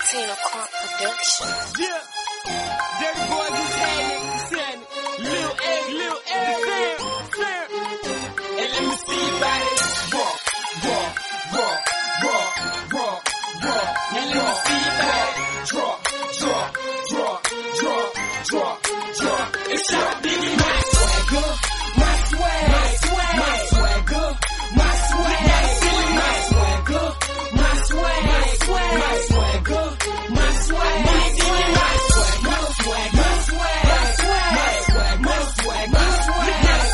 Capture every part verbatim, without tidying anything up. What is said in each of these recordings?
Tina Crump Production. Yeah. Dirty boys who's hanging, standing. Lil A, Lil A, Sam, Sam. And let me see you by it. Raw, raw, raw, raw, raw, raw. Now let me see you by it. Draw, draw, draw, draw, draw, draw. It's your biggie, my swagger, my swag, my swag, my swagger, my swag, my swagger, my swag, my swag, my swagger, my swag, my swag, my swag, my swag, my swag, my swag, my swag, my swag, my swag,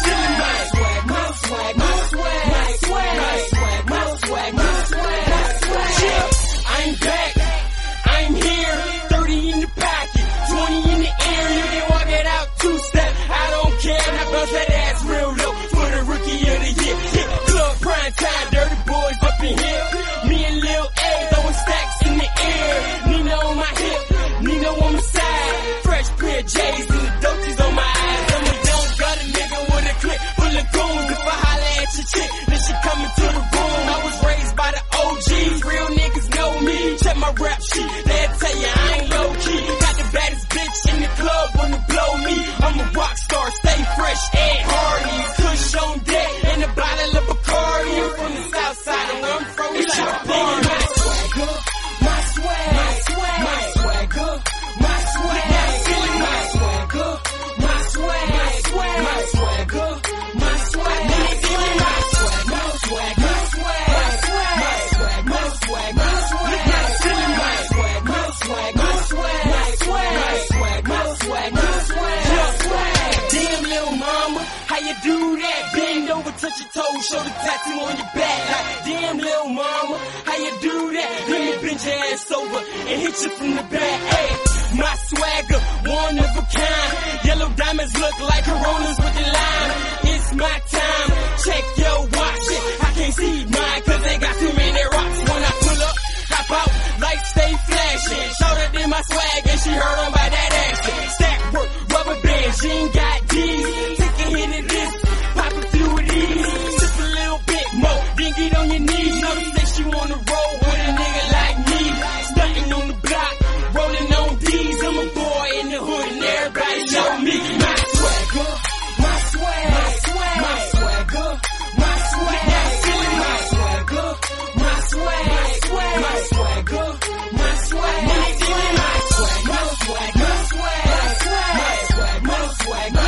my swag, my swag, my swag, my swag, my swag, my swag. I'm back, I'm here, thirty in the pocket, twenty in the air. You can walk it out two step. I don't care, now bounce that ass real low for the rookie of the year. Hit club prime time, dirty boys up in here. Me and Lil A throwing stacks in the air. Nina on my hip, Nina on my side. Fresh pair of J's and the Dolces on my eyes. I'm a young got a nigga with a clip full of goons. If I holler at your chick, then she coming to the room. I was raised by the O Gs, real niggas know me. Check my rap sheet, they'll tell you I ain't low key. Got the baddest bitch in the club wanna blow me. I'm a rock star, stay fresh and hardy. Kush on deck and a bottle of Bacardi. I'm from the south side and where I'm from, we like a party. My swagger, my swag, my swag, my swagger, my swag, my swagger, my swag, my swag, my swagger, my swag, my swag, my swag, my swag, my swag, my swag, my swag, my swag, my swag, my swag, my swag, my swag, my swag, my swag, my swag. Damn little mama, how you do that? Bend over, touch your toes, show the tattoo on your back. Like, damn little mama, how you do that? Let me bend your ass over and hit you from the back. Hey, my swagger, one of a kind. Yellow diamonds look like Coronas with the lime. It's my time, check your watch. I can't see mine cause they got too many rocks. When I pull up, hop out, lights stay flashing. Showed her in my swag and she heard on by that action. Stack work, rubber bands, she ain't got D's. Take a hit of this, pop a few of these. Just a little bit more, then get on your knees. Know you say she wanna roll with a nigga like me. Stunting on the block, rolling on D's. I'm a boy in the hood and everybody know me. My swagger, my swag, my swag, my swagger, my swag, my swagger, my swag, my swag, my swagger, my swag, my swag, my swag, my swag, my swag, my swag, my swag, my swag, my swag, my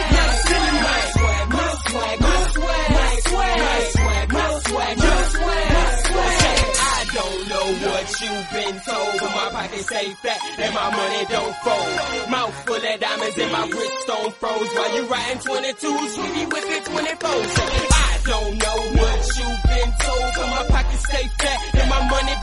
swag, my swag, my swag, my swag, my swag, my swag. I don't know what you've been told, but my pockets say fat and my money don't fold. Mouth full of diamonds and my wrist on froze while you riding twenty-twos, sweetie with the twenty-fours. I don't know what you've been told, but my pockets stay fat and my money